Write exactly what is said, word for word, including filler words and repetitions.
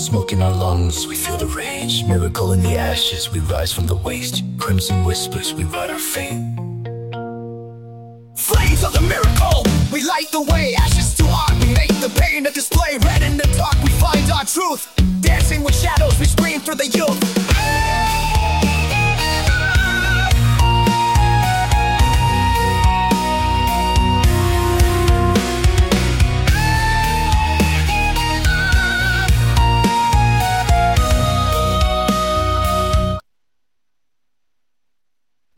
Smoke in our lungs, we feel the rage. Miracle in the ashes, we rise from the waste. Crimson whispers, we write our fate. Flames of the miracle, we light the way. Ashes to art, we make the pain a display. Red in the dark, we find our truth. Dancing with shadows, we scream through the youth.